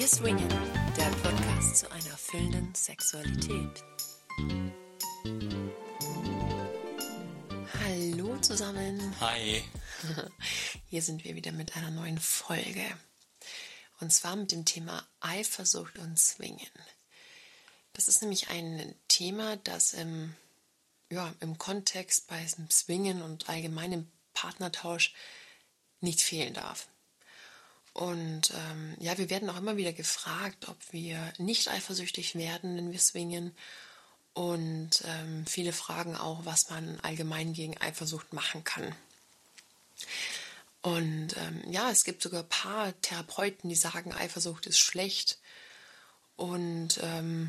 Swingen, der Podcast zu einer erfüllenden Sexualität. Hallo zusammen. Hi. Hier sind wir wieder mit einer neuen Folge. Und zwar mit dem Thema Eifersucht und Swingen. Das ist nämlich ein Thema, das im Kontext bei diesem Swingen und allgemeinem Partnertausch nicht fehlen darf. Und wir werden auch immer wieder gefragt, ob wir nicht eifersüchtig werden, wenn wir swingen. Und viele fragen auch, was man allgemein gegen Eifersucht machen kann. Und es gibt sogar ein paar Therapeuten, die sagen, Eifersucht ist schlecht. Und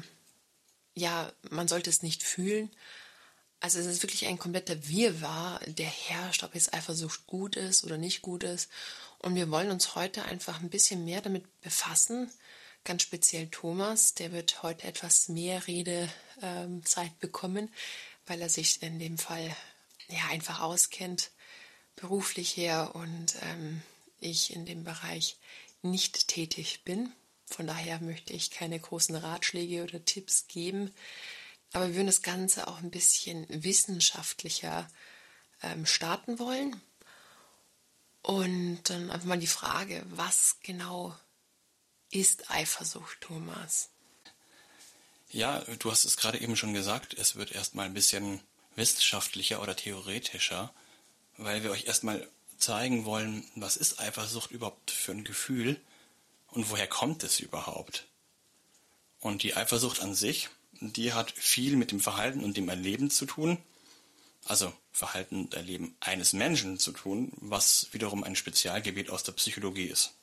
man sollte es nicht fühlen. Also es ist wirklich ein kompletter Wirrwarr, der herrscht, ob jetzt Eifersucht gut ist oder nicht gut ist. Und wir wollen uns heute einfach ein bisschen mehr damit befassen. Ganz speziell Thomas, der wird heute etwas mehr Redezeit bekommen, weil er sich in dem Fall einfach auskennt, beruflich her, und ich in dem Bereich nicht tätig bin. Von daher möchte ich keine großen Ratschläge oder Tipps geben. Aber wir würden das Ganze auch ein bisschen wissenschaftlicher starten wollen. Und dann einfach mal die Frage, was genau ist Eifersucht, Thomas? Ja, du hast es gerade eben schon gesagt, es wird erstmal ein bisschen wissenschaftlicher oder theoretischer, weil wir euch erstmal zeigen wollen, was ist Eifersucht überhaupt für ein Gefühl und woher kommt es überhaupt? Und die Eifersucht an sich, die hat viel mit dem Verhalten und dem Erleben zu tun, also Verhalten und Erleben eines Menschen zu tun, was wiederum ein Spezialgebiet aus der Psychologie ist.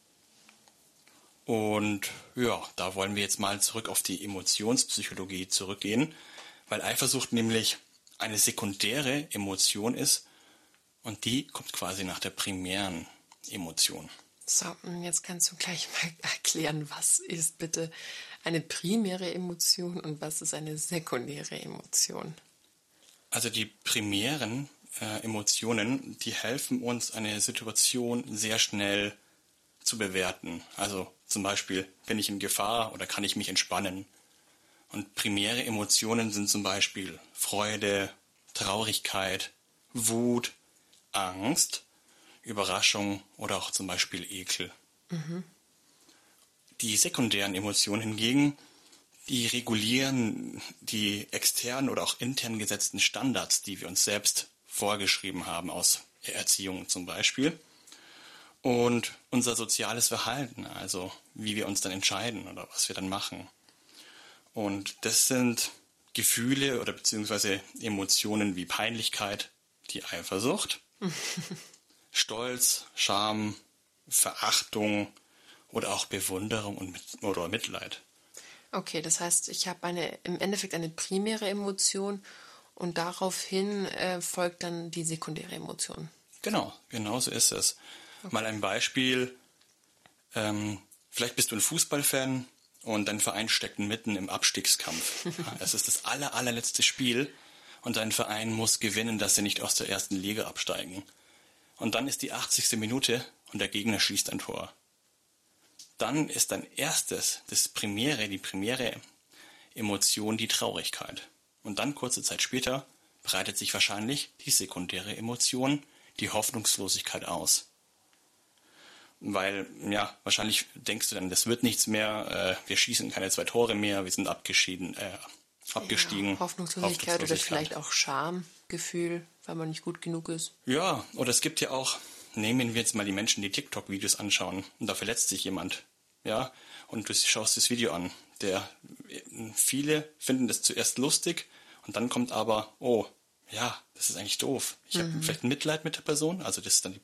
Und da wollen wir jetzt mal zurück auf die Emotionspsychologie zurückgehen, weil Eifersucht nämlich eine sekundäre Emotion ist und die kommt quasi nach der primären Emotion. So, und jetzt kannst du gleich mal erklären, was ist bitte eine primäre Emotion und was ist eine sekundäre Emotion? Also die primären Emotionen, die helfen uns, eine Situation sehr schnell zu bewerten. Also zum Beispiel, bin ich in Gefahr oder kann ich mich entspannen? Und primäre Emotionen sind zum Beispiel Freude, Traurigkeit, Wut, Angst, Überraschung oder auch zum Beispiel Ekel. Mhm. Die sekundären Emotionen hingegen, die regulieren die externen oder auch intern gesetzten Standards, die wir uns selbst vorgeschrieben haben, aus Erziehung zum Beispiel. Und unser soziales Verhalten, also wie wir uns dann entscheiden oder was wir dann machen. Und das sind Gefühle oder beziehungsweise Emotionen wie Peinlichkeit, die Eifersucht, Stolz, Scham, Verachtung oder auch Bewunderung oder Mitleid. Okay, das heißt, ich habe im Endeffekt eine primäre Emotion und daraufhin folgt dann die sekundäre Emotion. Genau so ist es. Okay. Mal ein Beispiel. Vielleicht bist du ein Fußballfan und dein Verein steckt mitten im Abstiegskampf. Es ist das allerletzte Spiel und dein Verein muss gewinnen, dass sie nicht aus der ersten Liga absteigen. Und dann ist die 80. Minute und der Gegner schießt ein Tor. Dann ist die primäre Emotion die Traurigkeit. Und dann kurze Zeit später breitet sich wahrscheinlich die sekundäre Emotion, die Hoffnungslosigkeit aus. Weil, wahrscheinlich denkst du dann, das wird nichts mehr, wir schießen keine 2 Tore mehr, wir sind abgestiegen. Ja, Hoffnungslosigkeit oder vielleicht auch Schamgefühl, weil man nicht gut genug ist. Ja, oder es gibt ja auch, nehmen wir jetzt mal die Menschen, die TikTok-Videos anschauen und da verletzt sich jemand. Ja, und du schaust das Video an. Viele finden das zuerst lustig und dann kommt aber, das ist eigentlich doof. Ich habe vielleicht ein Mitleid mit der Person, also das ist dann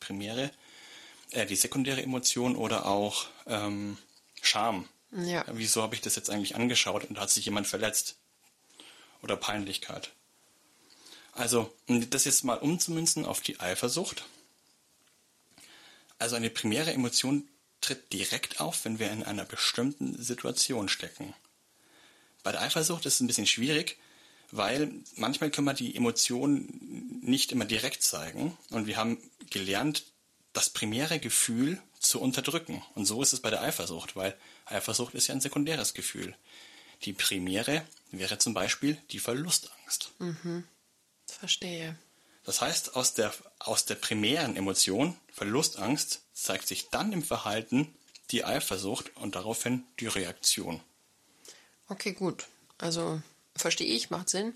die sekundäre Emotion oder auch Scham. Ja. Wieso habe ich das jetzt eigentlich angeschaut und da hat sich jemand verletzt? Oder Peinlichkeit. Also, um das jetzt mal umzumünzen auf die Eifersucht. Also eine primäre Emotion tritt direkt auf, wenn wir in einer bestimmten Situation stecken. Bei der Eifersucht ist es ein bisschen schwierig, weil manchmal können wir die Emotionen nicht immer direkt zeigen. Und wir haben gelernt, das primäre Gefühl zu unterdrücken. Und so ist es bei der Eifersucht, weil Eifersucht ist ja ein sekundäres Gefühl. Die primäre wäre zum Beispiel die Verlustangst. Verstehe. Das heißt, aus der primären Emotion, Verlustangst, zeigt sich dann im Verhalten die Eifersucht und daraufhin die Reaktion. Okay, gut. Also verstehe ich, macht Sinn.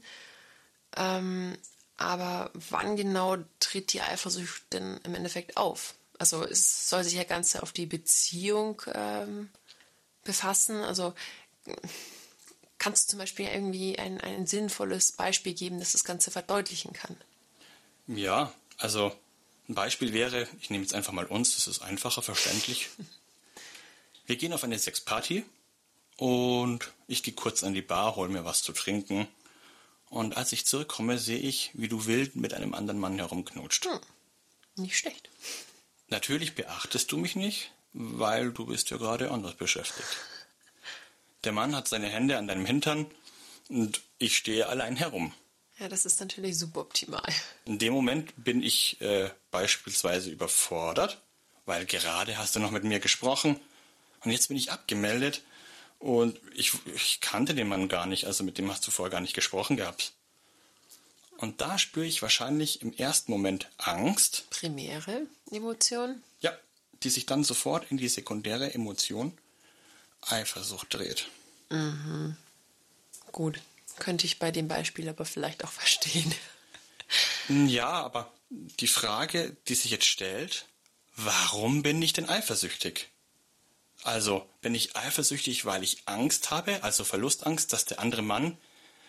Aber wann genau tritt die Eifersucht denn im Endeffekt auf? Also es soll sich ja ganz auf die Beziehung befassen. Also kannst du zum Beispiel irgendwie ein sinnvolles Beispiel geben, das das Ganze verdeutlichen kann? Ja, also ein Beispiel wäre, ich nehme jetzt einfach mal uns, das ist einfacher, verständlich. Wir gehen auf eine Sexparty und ich gehe kurz an die Bar, hole mir was zu trinken. Und als ich zurückkomme, sehe ich, wie du wild mit einem anderen Mann herumknutscht. Nicht schlecht. Natürlich beachtest du mich nicht, weil du bist ja gerade anders beschäftigt. Der Mann hat seine Hände an deinem Hintern und ich stehe allein herum. Ja, das ist natürlich suboptimal. In dem Moment bin ich beispielsweise überfordert, weil gerade hast du noch mit mir gesprochen und jetzt bin ich abgemeldet und ich kannte den Mann gar nicht, also mit dem hast du vorher gar nicht gesprochen gehabt. Und da spüre ich wahrscheinlich im ersten Moment Angst. Primäre Emotion? Ja, die sich dann sofort in die sekundäre Emotion Eifersucht dreht. Gut, könnte ich bei dem Beispiel aber vielleicht auch verstehen. Ja, aber die Frage, die sich jetzt stellt, warum bin ich denn eifersüchtig? Also, bin ich eifersüchtig, weil ich Angst habe, also Verlustangst, dass der andere Mann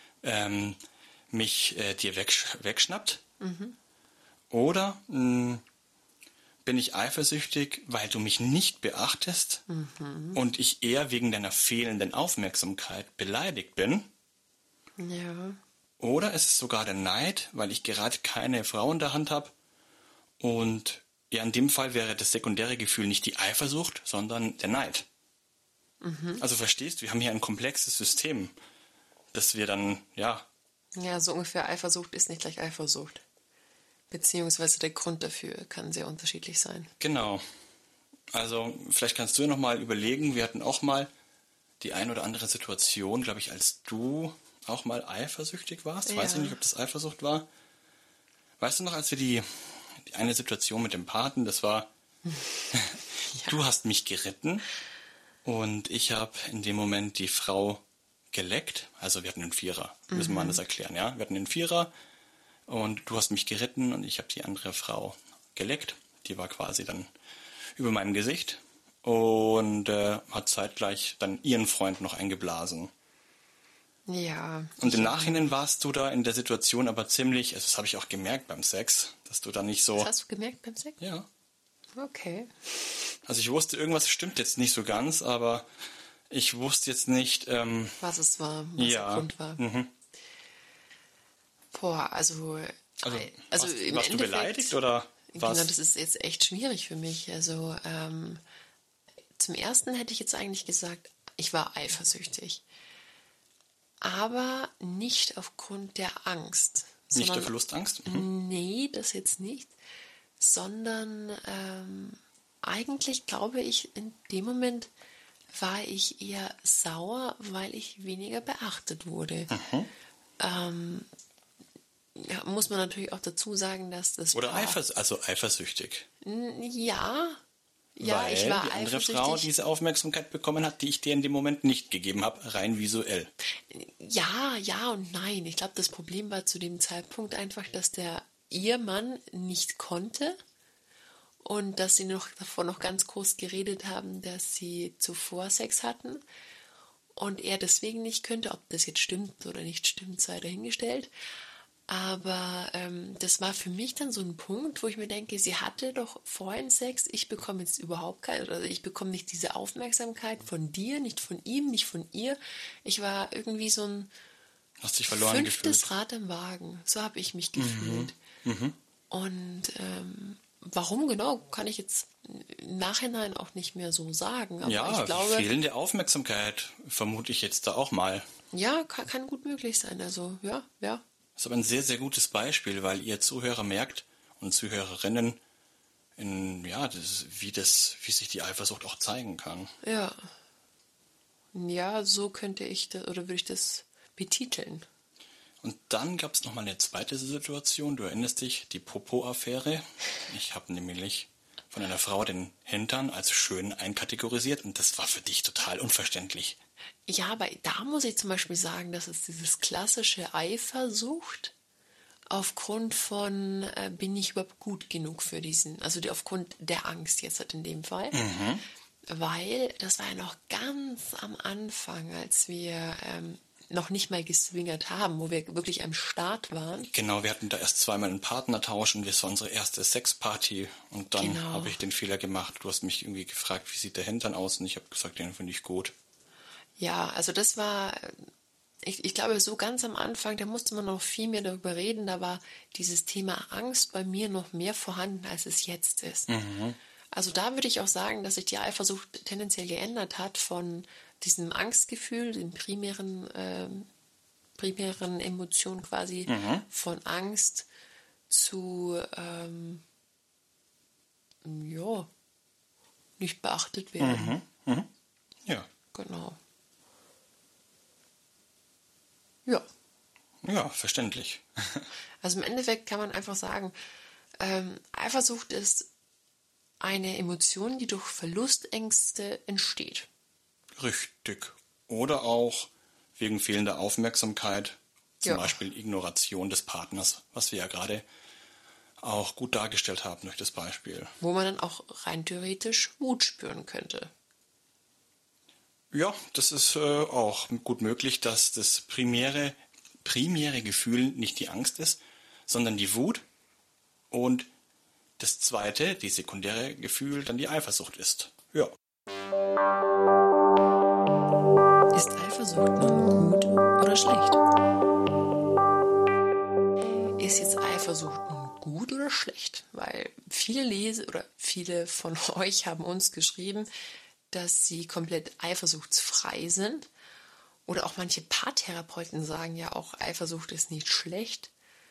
mich dir wegschnappt? Oder bin ich eifersüchtig, weil du mich nicht beachtest und ich eher wegen deiner fehlenden Aufmerksamkeit beleidigt bin? Ja. Oder ist es sogar der Neid, weil ich gerade keine Frau in der Hand habe? Und ja, in dem Fall wäre das sekundäre Gefühl nicht die Eifersucht, sondern der Neid. Also verstehst du, wir haben hier ein komplexes System, das wir dann, ja. Ja, so ungefähr Eifersucht ist nicht gleich Eifersucht. Beziehungsweise der Grund dafür kann sehr unterschiedlich sein. Genau. Also vielleicht kannst du ja nochmal überlegen, wir hatten auch mal die ein oder andere Situation, glaube ich, als du auch mal eifersüchtig warst. Ja. Weiß ich nicht, ob das Eifersucht war. Weißt du noch, als wir die eine Situation mit dem Paten, das war, du hast mich geritten und ich habe in dem Moment die Frau geleckt. Also wir hatten einen Vierer, müssen wir anders erklären, ja. Wir hatten einen Vierer und du hast mich geritten und ich habe die andere Frau geleckt. Die war quasi dann über meinem Gesicht und hat zeitgleich dann ihren Freund noch eingeblasen. Ja. Und im Nachhinein warst du da in der Situation aber ziemlich, also das habe ich auch gemerkt beim Sex, dass du da nicht so... Das hast du gemerkt beim Sex? Ja. Okay. Also ich wusste, irgendwas stimmt jetzt nicht so ganz, aber ich wusste jetzt nicht... Was es war, was der Grund war. Boah, also warst im du Endeffekt, beleidigt oder was? Genau, das ist jetzt echt schwierig für mich. Also zum Ersten hätte ich jetzt eigentlich gesagt, ich war eifersüchtig. Aber nicht aufgrund der Angst. Nicht der Verlustangst? Nee, das jetzt nicht. Sondern eigentlich glaube ich, in dem Moment war ich eher sauer, weil ich weniger beachtet wurde. Ja, muss man natürlich auch dazu sagen, dass das Oder eifersüchtig. Ja, weil ich war die andere eifersüchtig. Frau diese Aufmerksamkeit bekommen hat, die ich dir in dem Moment nicht gegeben habe, rein visuell. Ja und nein. Ich glaube, das Problem war zu dem Zeitpunkt einfach, dass ihr Mann nicht konnte und dass sie davor noch ganz groß geredet haben, dass sie zuvor Sex hatten und er deswegen nicht könnte. Ob das jetzt stimmt oder nicht stimmt, sei dahingestellt. Aber das war für mich dann so ein Punkt, wo ich mir denke, sie hatte doch vorhin Sex, ich bekomme jetzt überhaupt keine, also ich bekomme nicht diese Aufmerksamkeit von dir, nicht von ihm, nicht von ihr. Ich war irgendwie so ein Hast dich verloren fünftes gefühlt. Rad im Wagen. So habe ich mich gefühlt. Und warum genau, kann ich jetzt im Nachhinein auch nicht mehr so sagen. Aber Ja, ich glaube, fehlende Aufmerksamkeit vermute ich jetzt da auch mal. ja, kann gut möglich sein. Also ja. Das ist aber ein sehr, sehr gutes Beispiel, weil ihr Zuhörer merkt und Zuhörerinnen, wie sich die Eifersucht auch zeigen kann. Ja. Ja, so könnte ich das, oder würde ich das betiteln. Und dann gab es nochmal eine zweite Situation, du erinnerst dich, die Popo-Affäre. Ich habe nämlich von einer Frau den Hintern als schön einkategorisiert und das war für dich total unverständlich. Ja, aber da muss ich zum Beispiel sagen, dass es dieses klassische Eifersucht aufgrund von, bin ich überhaupt gut genug für diesen, also aufgrund der Angst jetzt halt in dem Fall. Weil das war ja noch ganz am Anfang, als wir noch nicht mal geswingert haben, wo wir wirklich am Start waren. Genau, wir hatten da erst zweimal einen Partnertausch und das war unsere erste Sexparty und dann habe ich den Fehler gemacht. Du hast mich irgendwie gefragt, wie sieht der Hintern aus und ich habe gesagt, den finde ich gut. Ja, also das war, ich glaube, so ganz am Anfang, da musste man noch viel mehr darüber reden, da war dieses Thema Angst bei mir noch mehr vorhanden, als es jetzt ist. Also da würde ich auch sagen, dass sich die Eifersucht tendenziell geändert hat von diesem Angstgefühl, den primären Emotionen quasi, von Angst zu, nicht beachtet werden. Ja. Genau. Ja. Ja, verständlich. Also im Endeffekt kann man einfach sagen, Eifersucht ist eine Emotion, die durch Verlustängste entsteht. Richtig. Oder auch wegen fehlender Aufmerksamkeit, zum Beispiel Ignoration des Partners, was wir ja gerade auch gut dargestellt haben durch das Beispiel. Wo man dann auch rein theoretisch Wut spüren könnte. Ja, das ist auch gut möglich, dass das primäre Gefühl nicht die Angst ist, sondern die Wut und das zweite, die sekundäre Gefühl, dann die Eifersucht ist. Ja. Ist Eifersucht nun gut oder schlecht? Ist jetzt Eifersucht nun gut oder schlecht? Weil viele von euch haben uns geschrieben, dass sie komplett eifersuchtsfrei sind. Oder auch manche Paartherapeuten sagen ja auch, Eifersucht ist nicht schlecht.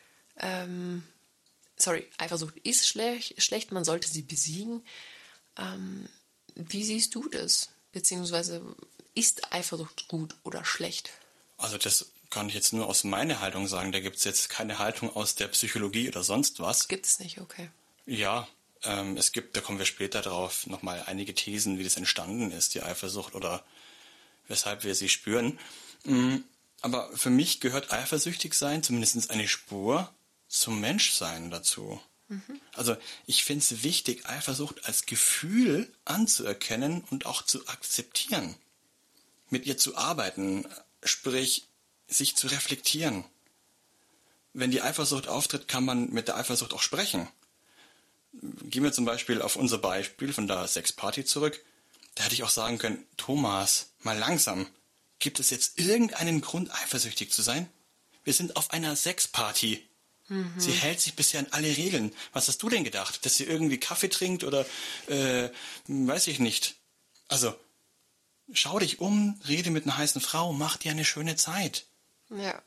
Eifersucht ist schlecht, man sollte sie besiegen. Wie siehst du das? Beziehungsweise ist Eifersucht gut oder schlecht? Also das kann ich jetzt nur aus meiner Haltung sagen. Da gibt es jetzt keine Haltung aus der Psychologie oder sonst was. Gibt es nicht, okay. Ja, es gibt, da kommen wir später drauf, nochmal einige Thesen, wie das entstanden ist, die Eifersucht oder weshalb wir sie spüren. Aber für mich gehört eifersüchtig sein, zumindest eine Spur, zum Menschsein dazu. Also ich finde es wichtig, Eifersucht als Gefühl anzuerkennen und auch zu akzeptieren. Mit ihr zu arbeiten, sprich sich zu reflektieren. Wenn die Eifersucht auftritt, kann man mit der Eifersucht auch sprechen. Gehen wir zum Beispiel auf unser Beispiel von der Sexparty zurück. Da hätte ich auch sagen können, Thomas, mal langsam. Gibt es jetzt irgendeinen Grund, eifersüchtig zu sein? Wir sind auf einer Sexparty. Sie hält sich bisher an alle Regeln. Was hast du denn gedacht? Dass sie irgendwie Kaffee trinkt oder, weiß ich nicht. Also, schau dich um, rede mit einer heißen Frau, mach dir eine schöne Zeit. Ja.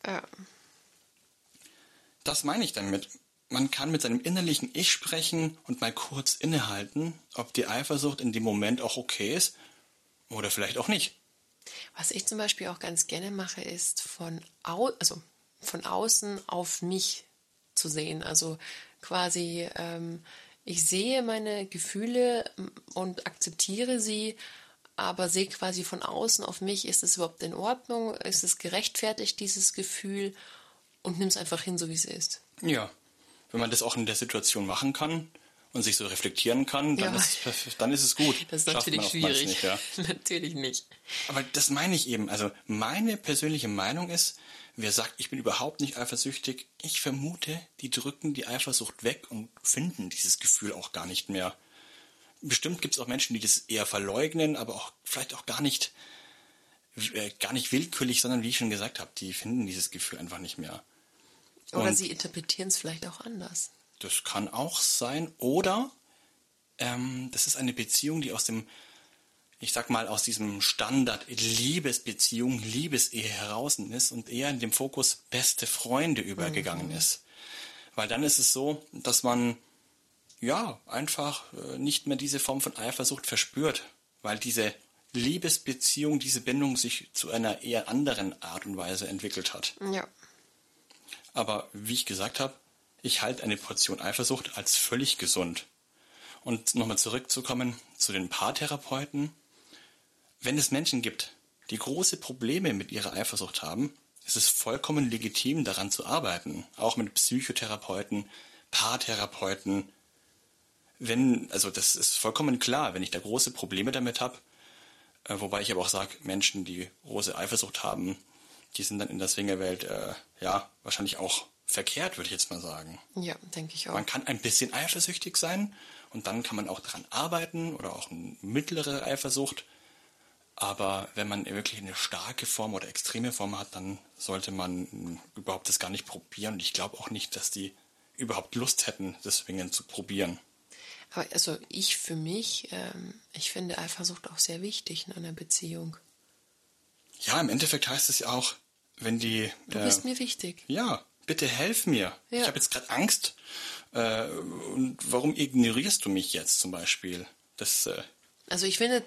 Das meine ich damit. Man kann mit seinem innerlichen Ich sprechen und mal kurz innehalten, ob die Eifersucht in dem Moment auch okay ist oder vielleicht auch nicht. Was ich zum Beispiel auch ganz gerne mache, ist von außen auf mich zu sehen. Also quasi, ich sehe meine Gefühle und akzeptiere sie, aber sehe quasi von außen auf mich, ist es überhaupt in Ordnung, ist es gerechtfertigt, dieses Gefühl, und nimm es einfach hin, so wie es ist. Ja, wenn man das auch in der Situation machen kann und sich so reflektieren kann, dann ist es gut. Das ist natürlich schwierig. Nicht, ja. Natürlich nicht. Aber das meine ich eben. Also meine persönliche Meinung ist, wer sagt, ich bin überhaupt nicht eifersüchtig, ich vermute, die drücken die Eifersucht weg und finden dieses Gefühl auch gar nicht mehr. Bestimmt gibt es auch Menschen, die das eher verleugnen, aber auch vielleicht auch gar nicht willkürlich, sondern wie ich schon gesagt habe, die finden dieses Gefühl einfach nicht mehr. Oder sie interpretieren es vielleicht auch anders. Das kann auch sein. Oder das ist eine Beziehung, die aus diesem Standard Liebesbeziehung, Liebesehe heraus ist und eher in dem Fokus beste Freunde übergegangen ist. Weil dann ist es so, dass man ja, einfach nicht mehr diese Form von Eifersucht verspürt, weil diese Liebesbeziehung, diese Bindung sich zu einer eher anderen Art und Weise entwickelt hat. Ja. Aber wie ich gesagt habe, ich halte eine Portion Eifersucht als völlig gesund. Und nochmal zurückzukommen zu den Paartherapeuten. Wenn es Menschen gibt, die große Probleme mit ihrer Eifersucht haben, ist es vollkommen legitim, daran zu arbeiten. Auch mit Psychotherapeuten, Paartherapeuten. Also das ist vollkommen klar, wenn ich da große Probleme damit habe, wobei ich aber auch sage, Menschen, die große Eifersucht haben, die sind dann in der Swingerwelt wahrscheinlich auch verkehrt, würde ich jetzt mal sagen. Ja, denke ich auch. Man kann ein bisschen eifersüchtig sein und dann kann man auch daran arbeiten oder auch eine mittlere Eifersucht. Aber wenn man wirklich eine starke Form oder extreme Form hat, dann sollte man überhaupt das gar nicht probieren. Und ich glaube auch nicht, dass die überhaupt Lust hätten, das Swingen zu probieren. Aber also ich für mich, ich finde Eifersucht auch sehr wichtig in einer Beziehung. Ja, im Endeffekt heißt es ja auch, wenn die... Du bist mir wichtig. Ja, bitte helf mir. Ja. Ich habe jetzt gerade Angst. Und warum ignorierst du mich jetzt zum Beispiel? Also ich finde,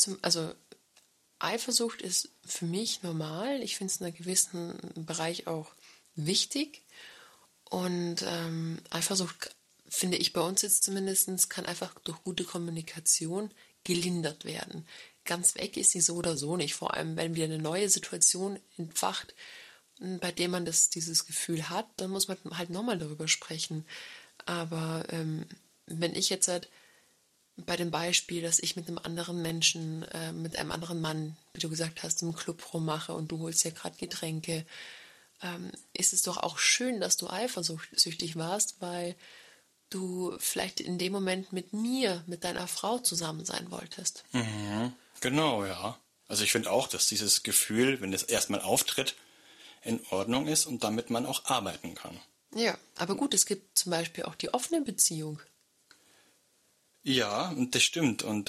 Eifersucht ist für mich normal. Ich finde es in einem gewissen Bereich auch wichtig. Und Eifersucht, finde ich bei uns jetzt zumindest, kann einfach durch gute Kommunikation gelindert werden. Ganz weg ist sie so oder so nicht. Vor allem, wenn wieder eine neue Situation entfacht, bei der man dieses Gefühl hat, dann muss man halt nochmal darüber sprechen. Aber wenn ich jetzt halt bei dem Beispiel, dass ich mit einem anderen Menschen, mit einem anderen Mann, wie du gesagt hast, im Club rummache und du holst ja gerade Getränke, ist es doch auch schön, dass du eifersüchtig warst, weil du vielleicht in dem Moment mit deiner Frau zusammen sein wolltest. Mhm, genau, ja. Also ich finde auch, dass dieses Gefühl, wenn es erstmal auftritt, in Ordnung ist und damit man auch arbeiten kann. Ja, aber gut, es gibt zum Beispiel auch die offene Beziehung. Ja, und das stimmt. Und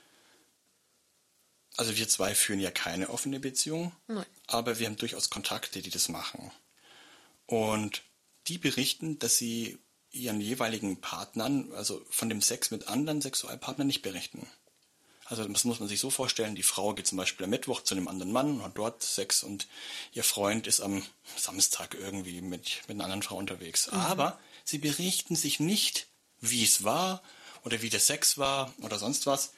also wir zwei führen ja keine offene Beziehung, Nein. aber wir haben durchaus Kontakte, die das machen. Und die berichten, dass sie ihren jeweiligen Partnern, also von dem Sex mit anderen Sexualpartnern nicht berichten. Also das muss man sich so vorstellen, die Frau geht zum Beispiel am Mittwoch zu einem anderen Mann und hat dort Sex und ihr Freund ist am Samstag irgendwie mit einer anderen Frau unterwegs. Mhm. Aber sie berichten sich nicht, wie es war oder wie der Sex war oder sonst was.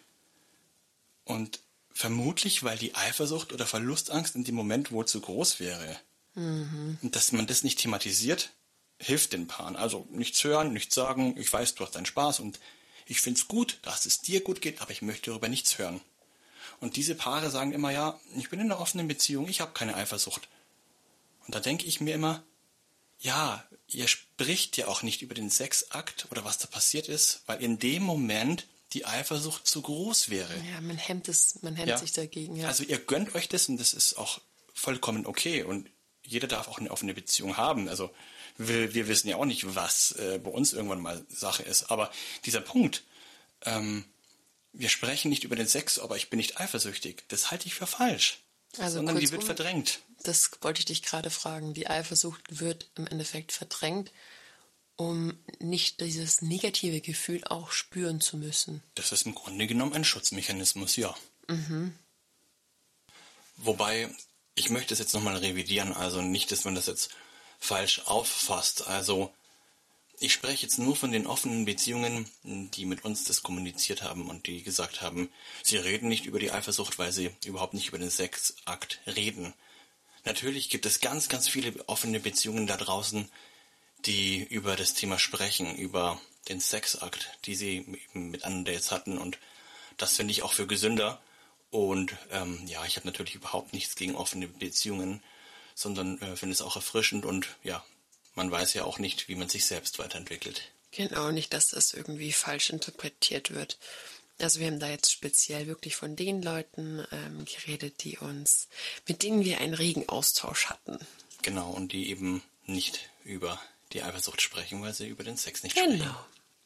Und vermutlich, weil die Eifersucht oder Verlustangst in dem Moment wohl zu groß wäre. Mhm. Und dass man das nicht thematisiert, hilft den Paaren. Also nichts hören, nichts sagen, ich weiß, du hast deinen Spaß und ich finde es gut, dass es dir gut geht, aber ich möchte darüber nichts hören. Und diese Paare sagen immer, ja, ich bin in einer offenen Beziehung, ich habe keine Eifersucht. Und da denke ich mir immer, ja, ihr spricht ja auch nicht über den Sexakt oder was da passiert ist, weil in dem Moment die Eifersucht zu groß wäre. Ja, man hemmt sich dagegen. Ja. Also ihr gönnt euch das und das ist auch vollkommen okay und jeder darf auch eine offene Beziehung haben. Also wir wissen ja auch nicht, was bei uns irgendwann mal Sache ist. Aber dieser Punkt, wir sprechen nicht über den Sex, aber ich bin nicht eifersüchtig, das halte ich für falsch. Also sondern die wird verdrängt. Das wollte ich dich gerade fragen. Die Eifersucht wird im Endeffekt verdrängt, um nicht dieses negative Gefühl auch spüren zu müssen. Das ist im Grunde genommen ein Schutzmechanismus, ja. Mhm. Wobei, ich möchte es jetzt nochmal revidieren, also nicht, dass man das jetzt falsch auffasst. Also ich spreche jetzt nur von den offenen Beziehungen, die mit uns das kommuniziert haben und die gesagt haben, sie reden nicht über die Eifersucht, weil sie überhaupt nicht über den Sexakt reden. Natürlich gibt es ganz, ganz viele offene Beziehungen da draußen, die über das Thema sprechen, über den Sexakt, die sie mit anderen Dates hatten und das finde ich auch für gesünder. Und ich habe natürlich überhaupt nichts gegen offene Beziehungen, sondern finde es auch erfrischend und ja, man weiß ja auch nicht, wie man sich selbst weiterentwickelt. Genau, nicht, dass das irgendwie falsch interpretiert wird. Also wir haben da jetzt speziell wirklich von den Leuten geredet, mit denen wir einen regen Austausch hatten. Genau, und die eben nicht über die Eifersucht sprechen, weil sie über den Sex nicht sprechen. Genau.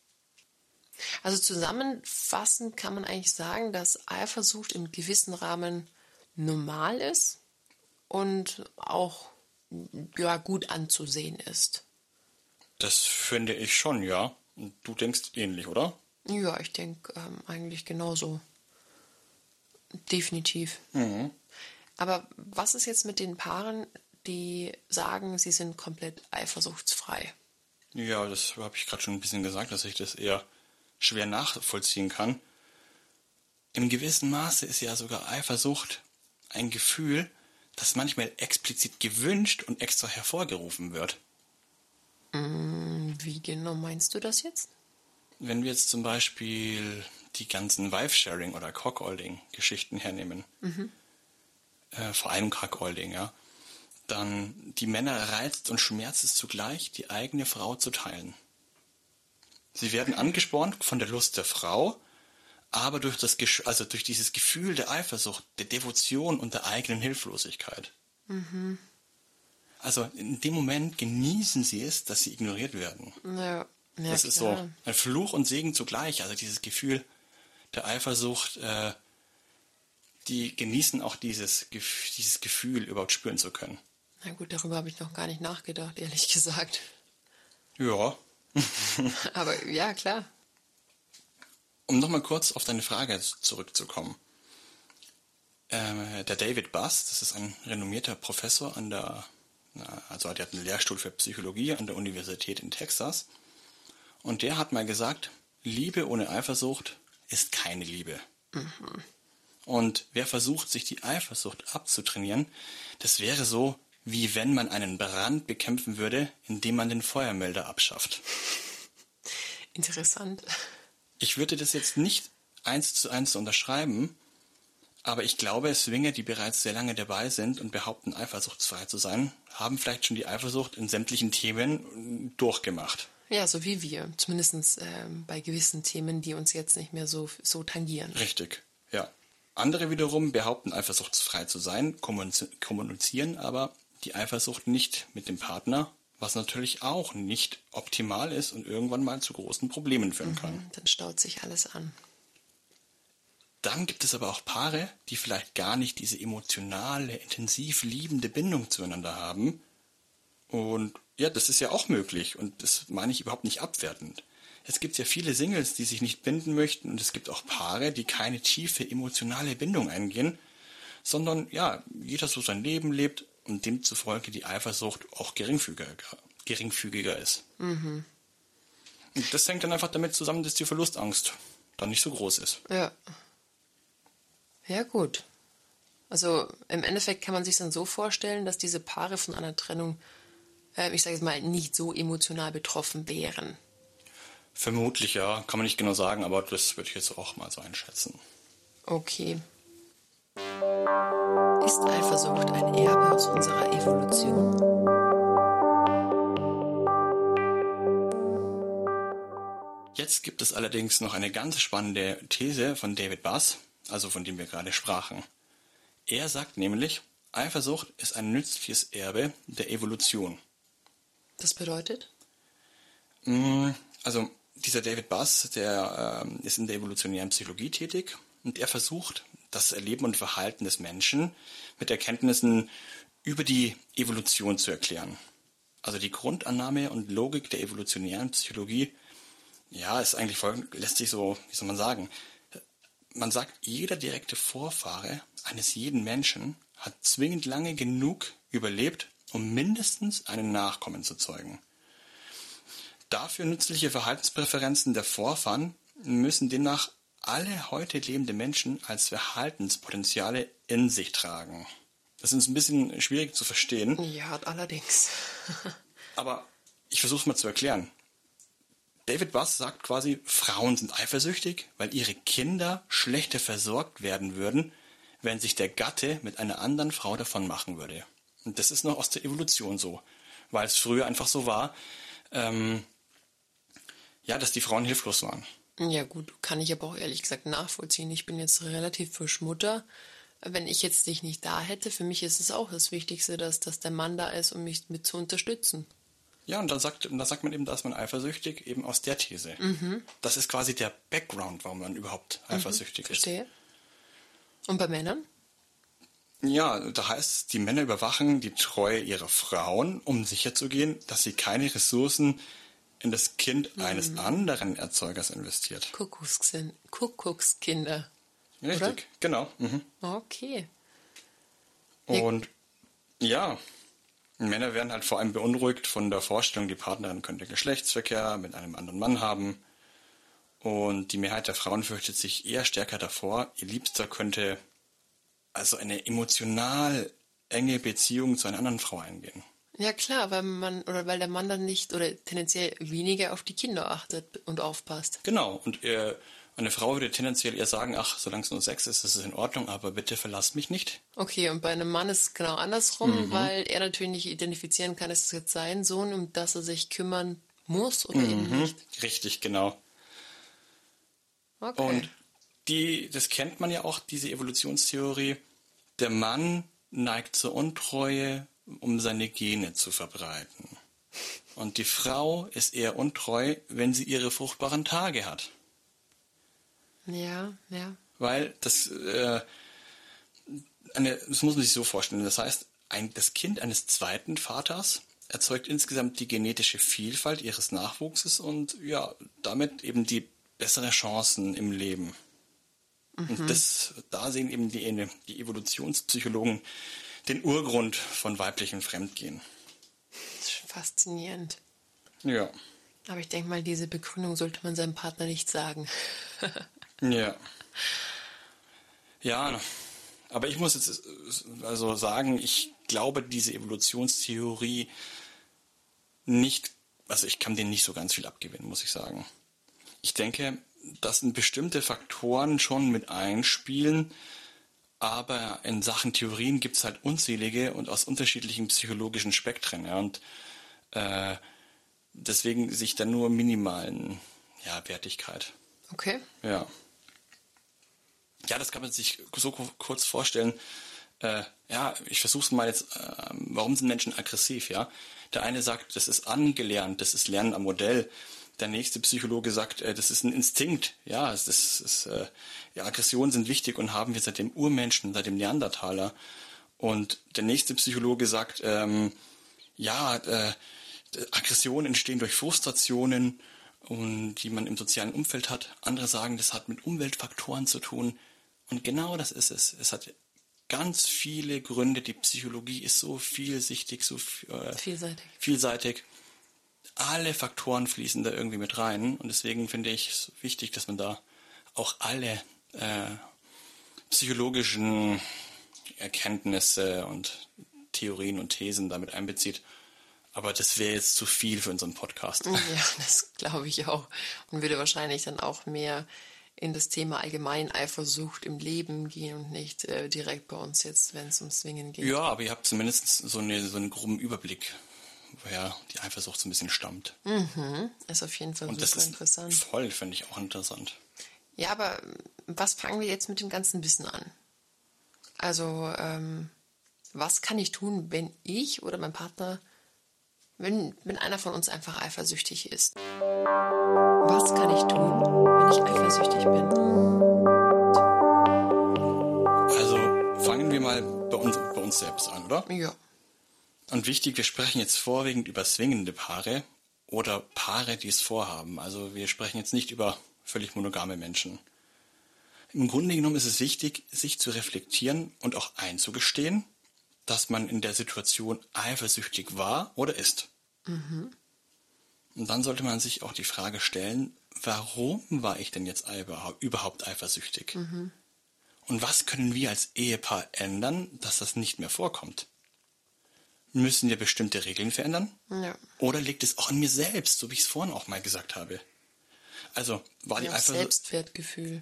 Also zusammenfassend kann man eigentlich sagen, dass Eifersucht im gewissen Rahmen normal ist und auch gut anzusehen ist. Das finde ich schon, ja. Und du denkst ähnlich, oder? Ja, ich denke eigentlich genauso. Definitiv. Aber was ist jetzt mit den Paaren, die sagen, sie sind komplett eifersuchtsfrei? Ja, das habe ich gerade schon ein bisschen gesagt, dass ich das eher schwer nachvollziehen kann. Im gewissen Maße ist ja sogar Eifersucht ein Gefühl, das manchmal explizit gewünscht und extra hervorgerufen wird. Wie genau meinst du das jetzt? Wenn wir jetzt zum Beispiel die ganzen Wife-Sharing- oder Cockolding-Geschichten hernehmen, vor allem Cockolding, ja, dann die Männer reizt und schmerzt es zugleich, die eigene Frau zu teilen. Sie werden angespornt von der Lust der Frau, aber durch dieses Gefühl der Eifersucht, der Devotion und der eigenen Hilflosigkeit. Also in dem Moment genießen sie es, dass sie ignoriert werden. Ja, Das ist so ein Fluch und Segen zugleich. Also dieses Gefühl der Eifersucht, die genießen auch dieses Gefühl überhaupt spüren zu können. Na gut, darüber habe ich noch gar nicht nachgedacht, ehrlich gesagt. Ja. Aber ja, klar. Um nochmal kurz auf deine Frage zurückzukommen. Der David Buss, das ist ein renommierter Professor der hat einen Lehrstuhl für Psychologie an der Universität in Texas. Und der hat mal gesagt, Liebe ohne Eifersucht ist keine Liebe. Und wer versucht, sich die Eifersucht abzutrainieren, das wäre so, wie wenn man einen Brand bekämpfen würde, indem man den Feuermelder abschafft. Interessant. Ich würde das jetzt nicht 1:1 unterschreiben, aber ich glaube, Swinger, die bereits sehr lange dabei sind und behaupten, eifersuchtsfrei zu sein, haben vielleicht schon die Eifersucht in sämtlichen Themen durchgemacht. Ja, so wie wir. Zumindest bei gewissen Themen, die uns jetzt nicht mehr so tangieren. Richtig, ja. Andere wiederum behaupten, eifersuchtsfrei zu sein, kommunizieren aber die Eifersucht nicht mit dem Partner, was natürlich auch nicht optimal ist und irgendwann mal zu großen Problemen führen kann. Dann staut sich alles an. Dann gibt es aber auch Paare, die vielleicht gar nicht diese emotionale, intensiv liebende Bindung zueinander haben. Und ja, das ist ja auch möglich und das meine ich überhaupt nicht abwertend. Es gibt ja viele Singles, die sich nicht binden möchten und es gibt auch Paare, die keine tiefe emotionale Bindung eingehen, sondern ja, jeder so sein Leben lebt und demzufolge die Eifersucht auch geringfügiger ist. Und das hängt dann einfach damit zusammen, dass die Verlustangst dann nicht so groß ist. Ja. Ja, gut. Also im Endeffekt kann man sich dann so vorstellen, dass diese Paare von einer Trennung, ich sage jetzt mal, nicht so emotional betroffen wären. Vermutlich, ja. Kann man nicht genau sagen, aber das würde ich jetzt auch mal so einschätzen. Okay. Ist Eifersucht ein Erbe aus unserer Evolution? Jetzt gibt es allerdings noch eine ganz spannende These von David Buss, also von dem wir gerade sprachen. Er sagt nämlich, Eifersucht ist ein nützliches Erbe der Evolution. Das bedeutet? Also dieser David Buss, der ist in der evolutionären Psychologie tätig und er versucht, das Erleben und Verhalten des Menschen mit Erkenntnissen über die Evolution zu erklären. Also die Grundannahme und Logik der evolutionären Psychologie, ja, ist eigentlich lässt sich so, wie soll man sagen, man sagt, jeder direkte Vorfahre eines jeden Menschen hat zwingend lange genug überlebt, um mindestens einen Nachkommen zu zeugen. Dafür nützliche Verhaltenspräferenzen der Vorfahren müssen demnach alle heute lebende Menschen als Verhaltenspotenziale in sich tragen. Das ist ein bisschen schwierig zu verstehen. Ja, allerdings. Aber ich versuche es mal zu erklären. David Buss sagt quasi, Frauen sind eifersüchtig, weil ihre Kinder schlechter versorgt werden würden, wenn sich der Gatte mit einer anderen Frau davon machen würde. Und das ist noch aus der Evolution so, weil es früher einfach so war, dass die Frauen hilflos waren. Ja gut, kann ich aber auch ehrlich gesagt nachvollziehen. Ich bin jetzt relativ frisch Mutter. Wenn ich jetzt dich nicht da hätte, für mich ist es auch das Wichtigste, dass der Mann da ist, um mich mit zu unterstützen. Ja, und da sagt man eben, dass man eifersüchtig eben aus der These. Das ist quasi der Background, warum man überhaupt eifersüchtig ist. Verstehe. Und bei Männern? Ja, da heißt es, die Männer überwachen die Treue ihrer Frauen, um sicherzugehen, dass sie keine Ressourcen in das Kind eines anderen Erzeugers investiert. Kuckuckskinder. Richtig, oder? genau. Okay. Und ja, Männer werden halt vor allem beunruhigt von der Vorstellung, die Partnerin könnte Geschlechtsverkehr mit einem anderen Mann haben. Und die Mehrheit der Frauen fürchtet sich eher stärker davor, ihr Liebster könnte also eine emotional enge Beziehung zu einer anderen Frau eingehen. Ja klar, weil der Mann dann nicht oder tendenziell weniger auf die Kinder achtet und aufpasst. Genau, und eine Frau würde tendenziell eher sagen, ach, solange es nur Sex ist, ist es in Ordnung, aber bitte verlass mich nicht. Okay, und bei einem Mann ist es genau andersrum, weil er natürlich nicht identifizieren kann, ist es jetzt sein Sohn, um das er sich kümmern muss oder eben nicht. Richtig, genau. Okay. Und das kennt man ja auch, diese Evolutionstheorie. Der Mann neigt zur Untreue, um seine Gene zu verbreiten. Und die Frau ist eher untreu, wenn sie ihre fruchtbaren Tage hat. Ja. Weil das muss man sich so vorstellen. Das heißt, das Kind eines zweiten Vaters erzeugt insgesamt die genetische Vielfalt ihres Nachwuchses und ja, damit eben die bessere Chancen im Leben. Und da sehen eben die Evolutionspsychologen den Urgrund von weiblichem Fremdgehen. Das ist schon faszinierend. Ja. Aber ich denke mal, diese Begründung sollte man seinem Partner nicht sagen. Ja. Ja, aber ich muss jetzt also sagen, ich glaube diese Evolutionstheorie nicht, also ich kann denen nicht so ganz viel abgewinnen, muss ich sagen. Ich denke, dass bestimmte Faktoren schon mit einspielen, aber in Sachen Theorien gibt es halt unzählige und aus unterschiedlichen psychologischen Spektren. Ja, und deswegen sehe ich da nur minimalen Wertigkeit. Okay. Ja. Ja, das kann man sich so kurz vorstellen. Ich versuche es mal jetzt. Warum sind Menschen aggressiv? Ja, der eine sagt, das ist angelernt, das ist Lernen am Modell. Der nächste Psychologe sagt, das ist ein Instinkt. Ja, Aggressionen sind wichtig und haben wir seit dem Urmenschen, seit dem Neandertaler. Und der nächste Psychologe sagt, Aggressionen entstehen durch Frustrationen, die man im sozialen Umfeld hat. Andere sagen, das hat mit Umweltfaktoren zu tun. Und genau das ist es. Es hat ganz viele Gründe. Die Psychologie ist so vielseitig, so vielseitig. Alle Faktoren fließen da irgendwie mit rein. Und deswegen finde ich es wichtig, dass man da auch alle psychologischen Erkenntnisse und Theorien und Thesen damit einbezieht. Aber das wäre jetzt zu viel für unseren Podcast. Ja, das glaube ich auch. Und würde wahrscheinlich dann auch mehr in das Thema allgemein Eifersucht im Leben gehen und nicht direkt bei uns jetzt, wenn es ums Swingen geht. Ja, aber ihr habt zumindest so einen groben Überblick, woher die Eifersucht so ein bisschen stammt. Ist auf jeden Fall und super das ist interessant. Voll, finde ich auch interessant. Ja, aber was fangen wir jetzt mit dem ganzen Wissen an? Also, was kann ich tun, wenn ich oder mein Partner, wenn einer von uns einfach eifersüchtig ist? Was kann ich tun, wenn ich eifersüchtig bin? Also fangen wir mal bei uns selbst an, oder? Ja. Und wichtig, wir sprechen jetzt vorwiegend über swingende Paare oder Paare, die es vorhaben. Also wir sprechen jetzt nicht über völlig monogame Menschen. Im Grunde genommen ist es wichtig, sich zu reflektieren und auch einzugestehen, dass man in der Situation eifersüchtig war oder ist. Und dann sollte man sich auch die Frage stellen, warum war ich denn jetzt überhaupt eifersüchtig? Und was können wir als Ehepaar ändern, dass das nicht mehr vorkommt? Müssen wir bestimmte Regeln verändern? Ja. Oder liegt es auch an mir selbst, so wie ich es vorhin auch mal gesagt habe? Also war die Eifersucht... Selbstwertgefühl.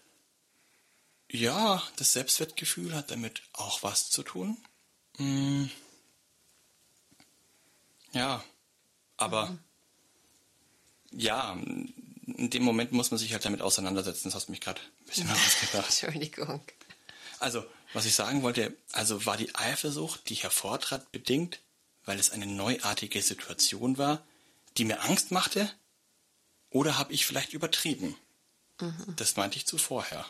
Ja, das Selbstwertgefühl hat damit auch was zu tun. Ja, aber ja, in dem Moment muss man sich halt damit auseinandersetzen. Das hast du mich gerade ein bisschen herausgebracht. Entschuldigung. Also, was ich sagen wollte, also war die Eifersucht, die hervortrat, bedingt, weil es eine neuartige Situation war, die mir Angst machte? Oder habe ich vielleicht übertrieben? Das meinte ich zuvorher.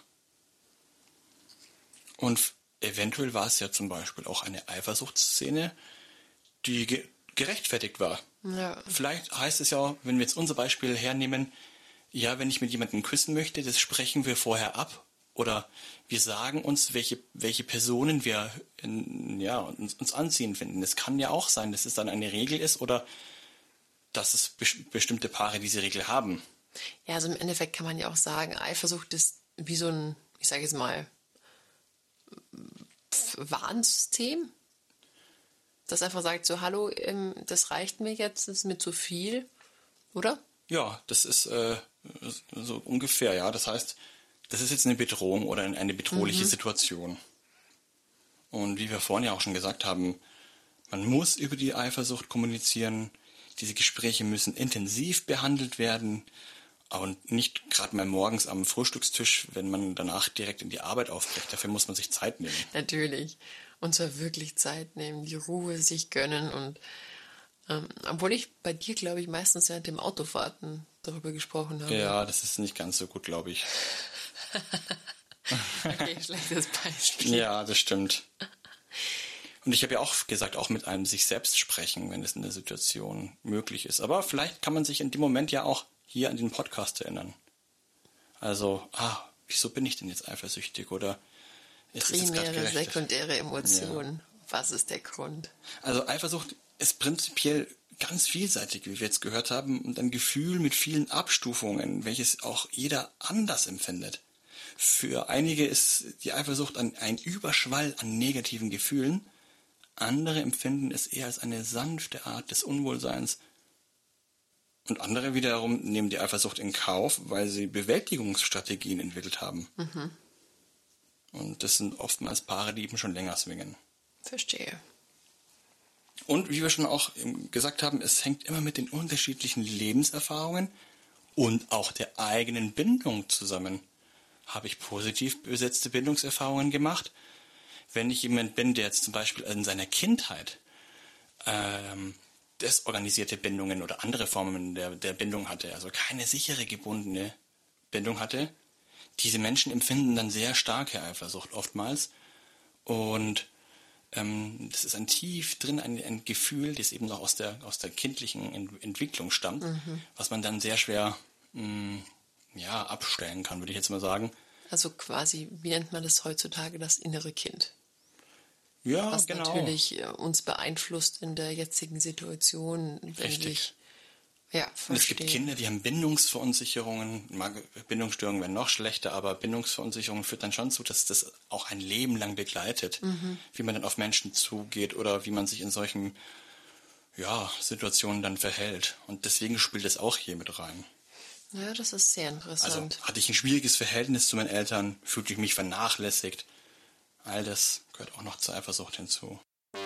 Und eventuell war es ja zum Beispiel auch eine Eifersuchtsszene, die gerechtfertigt war. Ja. Vielleicht heißt es ja, wenn wir jetzt unser Beispiel hernehmen, ja, wenn ich mit jemandem küssen möchte, das sprechen wir vorher ab. Oder wir sagen uns, welche Personen wir uns anziehen finden. Es kann ja auch sein, dass es dann eine Regel ist oder dass es bestimmte Paare diese Regel haben. Ja, also im Endeffekt kann man ja auch sagen, Eifersucht ist wie so ein, ich sage jetzt mal, Warnsystem, das einfach sagt so, hallo, das reicht mir jetzt, das ist mir zu viel, oder? Ja, das ist so ungefähr, ja. Das heißt, das ist jetzt eine Bedrohung oder eine bedrohliche Situation. Und wie wir vorhin ja auch schon gesagt haben, man muss über die Eifersucht kommunizieren. Diese Gespräche müssen intensiv behandelt werden und nicht gerade mal morgens am Frühstückstisch, wenn man danach direkt in die Arbeit aufbricht. Dafür muss man sich Zeit nehmen. Natürlich. Und zwar wirklich Zeit nehmen, die Ruhe sich gönnen. Und obwohl ich bei dir, glaube ich, meistens während dem Autofahrten darüber gesprochen habe. Ja, das ist nicht ganz so gut, glaube ich. Okay, schlechtes Beispiel. Ja, das stimmt. Und ich habe ja auch gesagt, auch mit einem sich selbst sprechen, wenn es in der Situation möglich ist. Aber vielleicht kann man sich in dem Moment ja auch hier an den Podcast erinnern. Also, wieso bin ich denn jetzt eifersüchtig? Oder ist es jetzt gerade Primäre, gerecht? sekundäre Emotionen. Ja. Was ist der Grund? Also Eifersucht ist prinzipiell ganz vielseitig, wie wir jetzt gehört haben, und ein Gefühl mit vielen Abstufungen, welches auch jeder anders empfindet. Für einige ist die Eifersucht ein Überschwall an negativen Gefühlen. Andere empfinden es eher als eine sanfte Art des Unwohlseins. Und andere wiederum nehmen die Eifersucht in Kauf, weil sie Bewältigungsstrategien entwickelt haben. Mhm. Und das sind oftmals Paare, die eben schon länger swingen. Verstehe. Und wie wir schon auch gesagt haben, es hängt immer mit den unterschiedlichen Lebenserfahrungen und auch der eigenen Bindung zusammen. Habe ich positiv besetzte Bindungserfahrungen gemacht? Wenn ich jemand bin, der jetzt zum Beispiel in seiner Kindheit desorganisierte Bindungen oder andere Formen der Bindung hatte, also keine sichere gebundene Bindung hatte, diese Menschen empfinden dann sehr starke Eifersucht oftmals. Und das ist ein tief drin, ein Gefühl, das eben noch aus der kindlichen Entwicklung stammt, was man dann sehr schwer abstellen kann, würde ich jetzt mal sagen. Also quasi, wie nennt man das heutzutage, das innere Kind? Ja, was genau. Was natürlich uns beeinflusst in der jetzigen Situation. Richtig. Ja, und es gibt Kinder, die haben Bindungsverunsicherungen. Bindungsstörungen werden noch schlechter, aber Bindungsverunsicherung führt dann schon zu, dass das auch ein Leben lang begleitet, wie man dann auf Menschen zugeht oder wie man sich in solchen Situationen dann verhält. Und deswegen spielt das auch hier mit rein. Ja, das ist sehr interessant. Also hatte ich ein schwieriges Verhältnis zu meinen Eltern, fühlte ich mich vernachlässigt. All das gehört auch noch zur Eifersucht hinzu.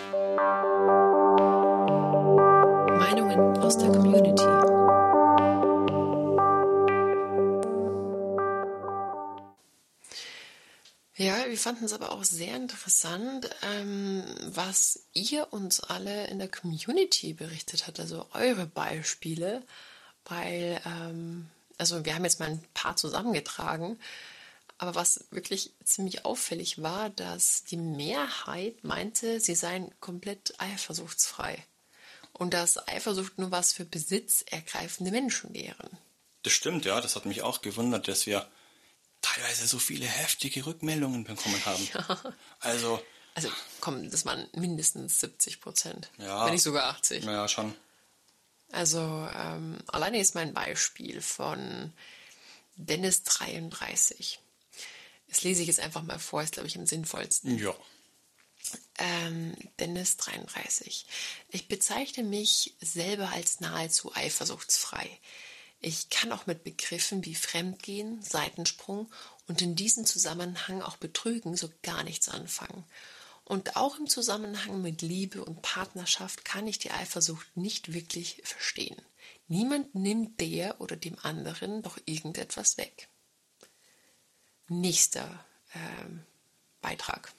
Meinungen aus der Community. Ja, wir fanden es aber auch sehr interessant, was ihr uns alle in der Community berichtet habt, also eure Beispiele, weil, also wir haben jetzt mal ein paar zusammengetragen, aber was wirklich ziemlich auffällig war, dass die Mehrheit meinte, sie seien komplett eifersuchtsfrei. Und dass Eifersucht nur was für besitzergreifende Menschen wären. Das stimmt, ja. Das hat mich auch gewundert, dass wir teilweise so viele heftige Rückmeldungen bekommen haben. Ja. Also komm, das waren mindestens 70%. Ja. Wenn nicht sogar 80%. Ja, schon. Also alleine ist mein Beispiel von Dennis 33. Das lese ich jetzt einfach mal vor, ist, glaube ich, am sinnvollsten. Ja. Dennis 33. Ich bezeichne mich selber als nahezu eifersuchtsfrei. Ich kann auch mit Begriffen wie Fremdgehen, Seitensprung und in diesem Zusammenhang auch Betrügen so gar nichts anfangen. Und auch im Zusammenhang mit Liebe und Partnerschaft kann ich die Eifersucht nicht wirklich verstehen. Niemand nimmt der oder dem anderen doch irgendetwas weg. Nächster Beitrag.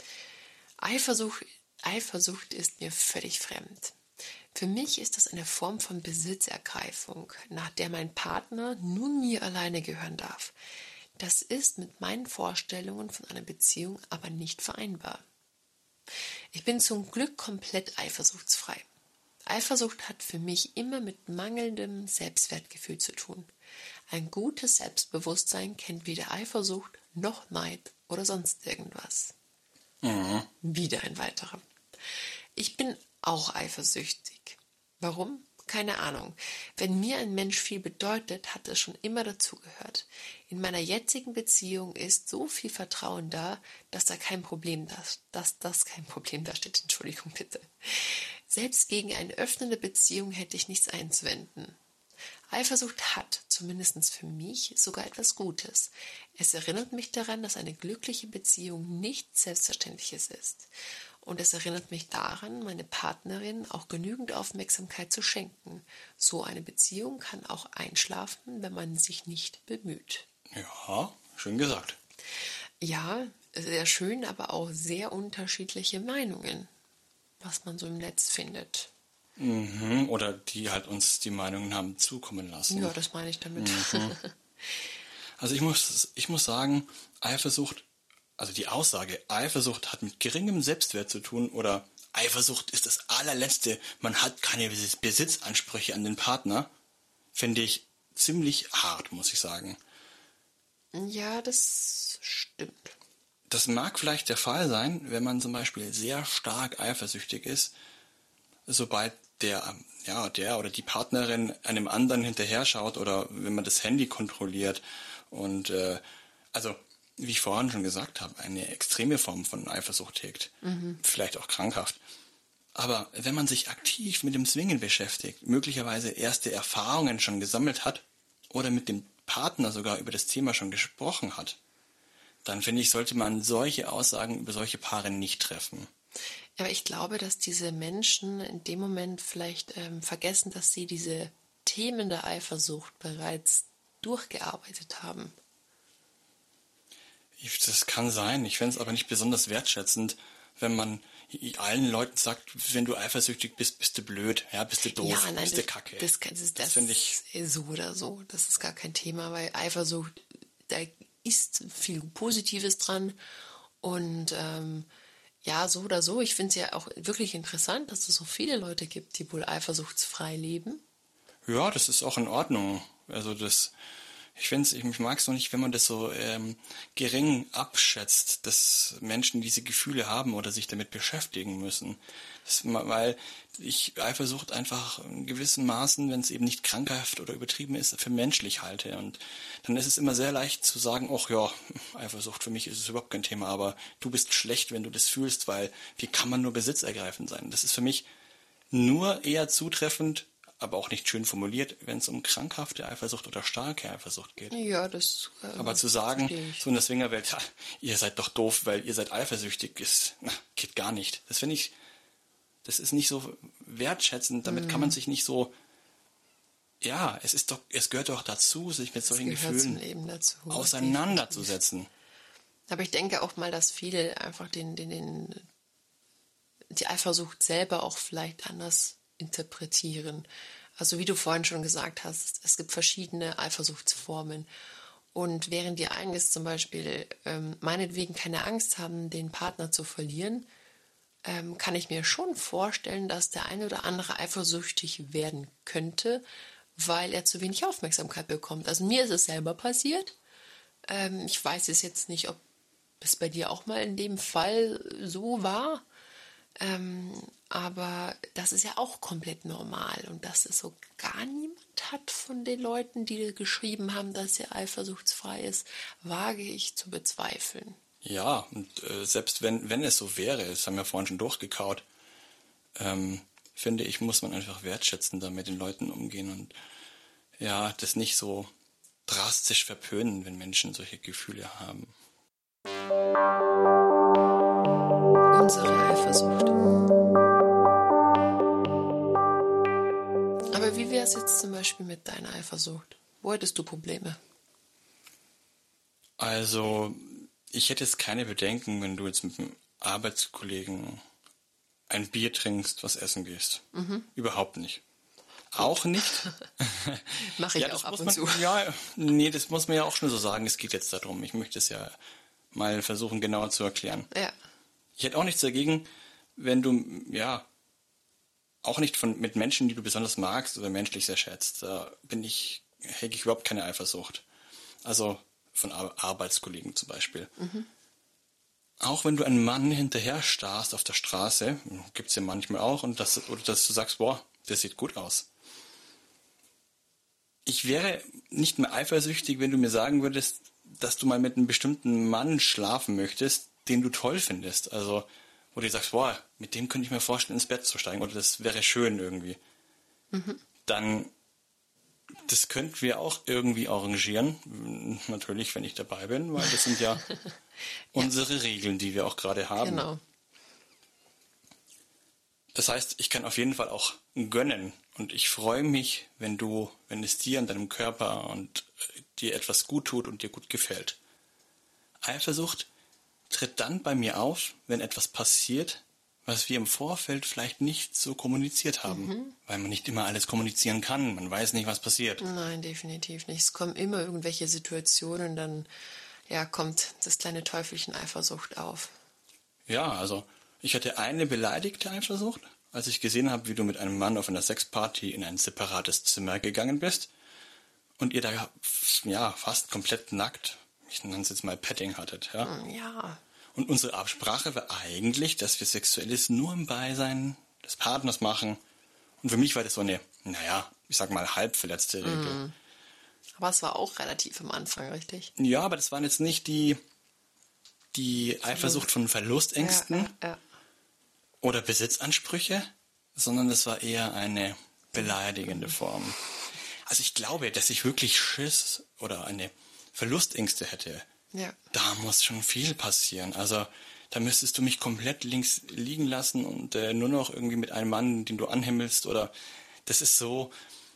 Eifersucht ist mir völlig fremd. Für mich ist das eine Form von Besitzergreifung, nach der mein Partner nun mir alleine gehören darf. Das ist mit meinen Vorstellungen von einer Beziehung aber nicht vereinbar. Ich bin zum Glück komplett eifersuchtsfrei. Eifersucht hat für mich immer mit mangelndem Selbstwertgefühl zu tun. Ein gutes Selbstbewusstsein kennt weder Eifersucht noch Neid oder sonst irgendwas. Wieder ein weiterer. Ich bin auch eifersüchtig. Warum? Keine Ahnung. Wenn mir ein Mensch viel bedeutet, hat es schon immer dazugehört. In meiner jetzigen Beziehung ist so viel Vertrauen da, dass das kein Problem darstellt. Entschuldigung bitte. Selbst gegen eine öffnende Beziehung hätte ich nichts einzuwenden. Eifersucht hat, zumindest für mich, sogar etwas Gutes. Es erinnert mich daran, dass eine glückliche Beziehung nichts Selbstverständliches ist. Und es erinnert mich daran, meine Partnerin auch genügend Aufmerksamkeit zu schenken. So eine Beziehung kann auch einschlafen, wenn man sich nicht bemüht. Ja, schön gesagt. Ja, sehr schön, aber auch sehr unterschiedliche Meinungen, was man so im Netz findet. Oder die halt uns die Meinungen haben zukommen lassen. Ja, das meine ich damit. Also ich muss sagen, Eifersucht, also die Aussage, Eifersucht hat mit geringem Selbstwert zu tun oder Eifersucht ist das allerletzte, man hat keine Besitzansprüche an den Partner, finde ich ziemlich hart, muss ich sagen. Ja, das stimmt. Das mag vielleicht der Fall sein, wenn man zum Beispiel sehr stark eifersüchtig ist, sobald der oder die Partnerin einem anderen hinterher schaut oder wenn man das Handy kontrolliert und also wie ich vorhin schon gesagt habe, eine extreme Form von Eifersucht hegt, vielleicht auch krankhaft. Aber wenn man sich aktiv mit dem Swingen beschäftigt, möglicherweise erste Erfahrungen schon gesammelt hat oder mit dem Partner sogar über das Thema schon gesprochen hat, dann finde ich, sollte man solche Aussagen über solche Paare nicht treffen. Aber ich glaube, dass diese Menschen in dem Moment vielleicht vergessen, dass sie diese Themen der Eifersucht bereits durchgearbeitet haben. Das kann sein. Ich fände es aber nicht besonders wertschätzend, wenn man allen Leuten sagt, wenn du eifersüchtig bist, bist du blöd, ja, bist du doof, Ja, nein, bist du kacke. Das finde ich so oder so. Das ist gar kein Thema, weil Eifersucht, da ist viel Positives dran. Und ja, so oder so. Ich finde es ja auch wirklich interessant, dass es so viele Leute gibt, die wohl eifersuchtsfrei leben. Ja, das ist auch in Ordnung. Also ich mag es noch nicht, wenn man das so gering abschätzt, dass Menschen diese Gefühle haben oder sich damit beschäftigen müssen. Weil ich Eifersucht einfach in gewissen Maßen, wenn es eben nicht krankhaft oder übertrieben ist, für menschlich halte. Und dann ist es immer sehr leicht zu sagen, ach ja, Eifersucht für mich ist es überhaupt kein Thema, aber du bist schlecht, wenn du das fühlst, weil wie kann man nur besitzergreifend sein? Das ist für mich nur eher zutreffend, aber auch nicht schön formuliert, wenn es um krankhafte Eifersucht oder starke Eifersucht geht. Ja, das aber zu sagen, so in der Swingerwelt, ja, ihr seid doch doof, weil ihr seid eifersüchtig, geht gar nicht. Das finde ich, das ist nicht so wertschätzend, damit kann man sich nicht so, ja, es gehört doch dazu, sich mit solchen Gefühlen auseinanderzusetzen. Aber ich denke auch mal, dass viele einfach die Eifersucht selber auch vielleicht anders interpretieren. Also wie du vorhin schon gesagt hast, es gibt verschiedene Eifersuchtsformen. Und während die einen jetzt zum Beispiel meinetwegen keine Angst haben, den Partner zu verlieren, kann ich mir schon vorstellen, dass der eine oder andere eifersüchtig werden könnte, weil er zu wenig Aufmerksamkeit bekommt. Also mir ist es selber passiert. Ich weiß es jetzt nicht, ob es bei dir auch mal in dem Fall so war. Aber das ist ja auch komplett normal. Und dass es so gar niemand hat von den Leuten, die geschrieben haben, dass er eifersuchtsfrei ist, wage ich zu bezweifeln. Ja, und selbst wenn es so wäre, das haben wir vorhin schon durchgekaut, finde ich, muss man einfach wertschätzender mit den Leuten umgehen und ja, das nicht so drastisch verpönen, wenn Menschen solche Gefühle haben. Unsere Eifersucht. Aber wie wäre es jetzt zum Beispiel mit deiner Eifersucht? Wo hättest du Probleme? Also, ich hätte jetzt keine Bedenken, wenn du jetzt mit einem Arbeitskollegen ein Bier trinkst, was essen gehst. Überhaupt nicht. Auch nicht. Mache ich auch ab und zu. Ja, nee, das muss man ja auch schon so sagen. Es geht jetzt darum. Ich möchte es ja mal versuchen, genauer zu erklären. Ja. Ich hätte auch nichts dagegen, wenn du, ja, auch nicht mit Menschen, die du besonders magst oder menschlich sehr schätzt. Da hege ich überhaupt keine Eifersucht. Also von Arbeitskollegen zum Beispiel. Auch wenn du einen Mann hinterher starrst auf der Straße, gibt es ja manchmal auch, oder dass du sagst, boah, der sieht gut aus. Ich wäre nicht mehr eifersüchtig, wenn du mir sagen würdest, dass du mal mit einem bestimmten Mann schlafen möchtest, den du toll findest. Also, wo du sagst, boah, mit dem könnte ich mir vorstellen, ins Bett zu steigen, oder das wäre schön irgendwie. Dann, das könnten wir auch irgendwie arrangieren. Natürlich, wenn ich dabei bin, weil das sind ja unsere Regeln, die wir auch gerade haben. Genau. Das heißt, ich kann auf jeden Fall auch gönnen. Und ich freue mich, wenn es dir und deinem Körper und dir etwas gut tut und dir gut gefällt. Eifersucht tritt dann bei mir auf, wenn etwas passiert, was wir im Vorfeld vielleicht nicht so kommuniziert haben. Weil man nicht immer alles kommunizieren kann. Man weiß nicht, was passiert. Nein, definitiv nicht. Es kommen immer irgendwelche Situationen, dann kommt das kleine Teufelchen Eifersucht auf. Ja, also ich hatte eine beleidigte Eifersucht, als ich gesehen habe, wie du mit einem Mann auf einer Sexparty in ein separates Zimmer gegangen bist und ihr da fast komplett nackt, ich nenne es jetzt mal Petting hattet. Ja? Ja. Und unsere Absprache war eigentlich, dass wir Sexuelles nur im Beisein des Partners machen. Und für mich war das so eine, ich sag mal, halb verletzte Regel. Aber es war auch relativ am Anfang, richtig? Ja, aber das waren jetzt nicht die Eifersucht von Verlustängsten oder Besitzansprüche, sondern das war eher eine beleidigende Form. Also ich glaube, dass ich wirklich Schiss oder eine Verlustängste hätte. Ja. Da muss schon viel passieren. Also da müsstest du mich komplett links liegen lassen und nur noch irgendwie mit einem Mann, den du anhimmelst, oder das ist so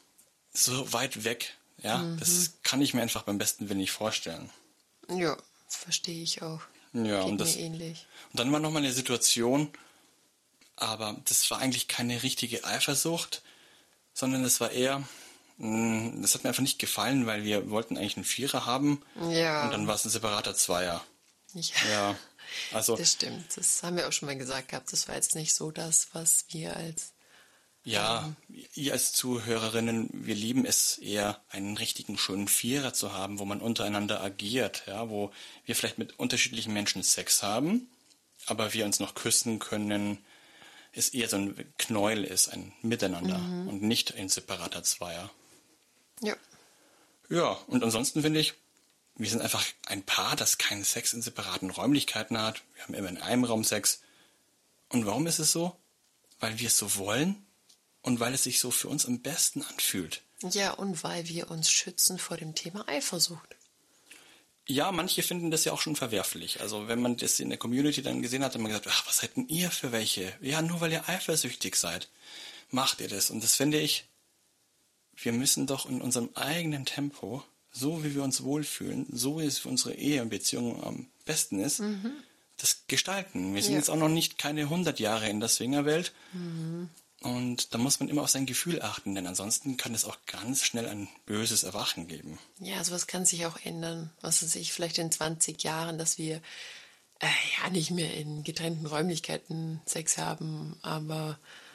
weit weg. Ja, das kann ich mir einfach beim besten Willen nicht vorstellen. Ja, verstehe ich auch. Ja, Geht und mir ähnlich. Und dann war nochmal eine Situation, aber das war eigentlich keine richtige Eifersucht, sondern es war eher, das hat mir einfach nicht gefallen, weil wir wollten eigentlich einen Vierer haben Ja. und dann war es ein separater Zweier. Ja. Also Das stimmt, das haben wir auch schon mal gesagt gehabt. Das war jetzt nicht so das, was wir als... ja, ihr als Zuhörerinnen, wir lieben es eher, einen richtigen schönen Vierer zu haben, wo man untereinander agiert, ja, wo wir vielleicht mit unterschiedlichen Menschen Sex haben, aber wir uns noch küssen können, es eher so ein Knäuel ist, ein Miteinander und nicht ein separater Zweier. Ja. Ja, und ansonsten finde ich, wir sind einfach ein Paar, das keinen Sex in separaten Räumlichkeiten hat. Wir haben immer in einem Raum Sex. Und warum ist es so? Weil wir es so wollen und weil es sich so für uns am besten anfühlt. Ja, und weil wir uns schützen vor dem Thema Eifersucht. Ja, manche finden das ja auch schon verwerflich. Also wenn man das in der Community dann gesehen hat, hat man gesagt, ach, was hätten ihr für welche? Ja, nur weil ihr eifersüchtig seid, macht ihr das. Und das finde ich, wir müssen doch in unserem eigenen Tempo, so wie wir uns wohlfühlen, so wie es für unsere Ehe und Beziehung am besten ist, das gestalten. Wir sind jetzt auch noch nicht keine 100 Jahre in der Swingerwelt. Und da muss man immer auf sein Gefühl achten, denn ansonsten kann es auch ganz schnell ein böses Erwachen geben. Ja, sowas kann sich auch ändern. Was weiß ich, vielleicht in 20 Jahren, dass wir nicht mehr in getrennten Räumlichkeiten Sex haben, aber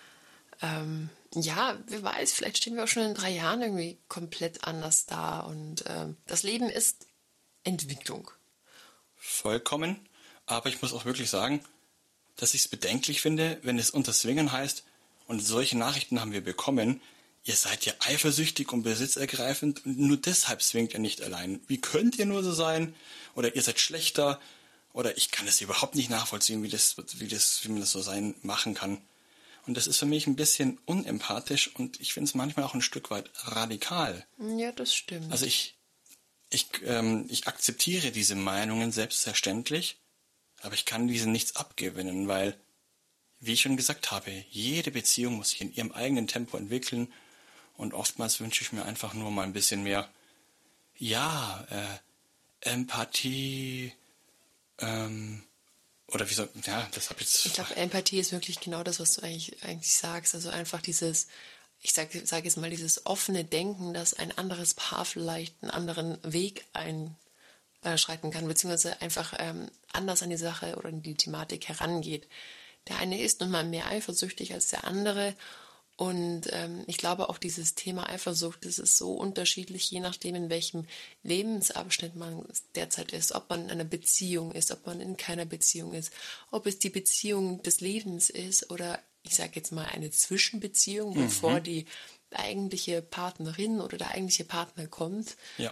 wer weiß, vielleicht stehen wir auch schon in 3 Jahren irgendwie komplett anders da und das Leben ist Entwicklung. Vollkommen, aber ich muss auch wirklich sagen, dass ich es bedenklich finde, wenn es unter Swingern heißt, und solche Nachrichten haben wir bekommen, ihr seid ja eifersüchtig und besitzergreifend und nur deshalb swingt ihr nicht allein. Wie könnt ihr nur so sein? Oder ihr seid schlechter? Oder ich kann es überhaupt nicht nachvollziehen, wie man das so sein machen kann. Und das ist für mich ein bisschen unempathisch und ich finde es manchmal auch ein Stück weit radikal. Ja, das stimmt. Also ich akzeptiere diese Meinungen selbstverständlich, aber ich kann diesen nichts abgewinnen, weil, wie ich schon gesagt habe, jede Beziehung muss sich in ihrem eigenen Tempo entwickeln und oftmals wünsche ich mir einfach nur mal ein bisschen mehr, Empathie, oder wie soll, das habe ich jetzt... Ich glaube, Empathie ist wirklich genau das, was du eigentlich sagst. Also einfach dieses, ich sag jetzt mal, dieses offene Denken, dass ein anderes Paar vielleicht einen anderen Weg einschreiten kann, beziehungsweise einfach anders an die Sache oder an die Thematik herangeht. Der eine ist nun mal mehr eifersüchtig als der andere Und ich glaube auch dieses Thema Eifersucht, das ist so unterschiedlich, je nachdem, in welchem Lebensabschnitt man derzeit ist, ob man in einer Beziehung ist, ob man in keiner Beziehung ist, ob es die Beziehung des Lebens ist oder ich sage jetzt mal eine Zwischenbeziehung, bevor die eigentliche Partnerin oder der eigentliche Partner kommt. Ja.